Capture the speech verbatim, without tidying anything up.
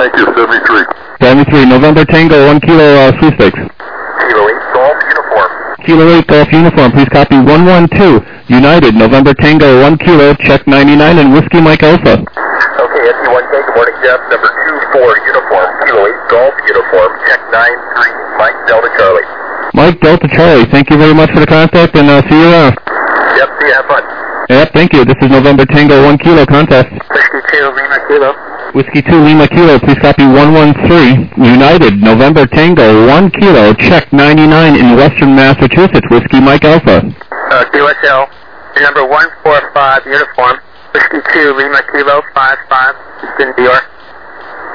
Thank you, seventy-three. seventy-three, November Tango, one kilo uh, sweepstakes. Kilo eight, Golf Uniform. Kilo eight, Golf Uniform, please copy one one two. United, November Tango, one kilo, check ninety-nine, and Whiskey Mike Alpha. Okay, S C one K, good morning, Jeff. Number two four, Uniform. Kilo eight, Golf Uniform, check nine three, Mike Delta Charlie. Mike Delta Charlie, thank you very much for the contact, and uh, see you around. Yep, see you, have fun. Yep, thank you. This is November Tango, one kilo contest. Whiskey two, Lima Kilo. Whiskey two, Lima Kilo, please copy one one three. United, November Tango, one kilo, check ninety-nine in Western Massachusetts. Whiskey Mike Alpha. Uh, Q S L, number one four five, Uniform. Whiskey two, Lima Kilo, five five, Eastern New York.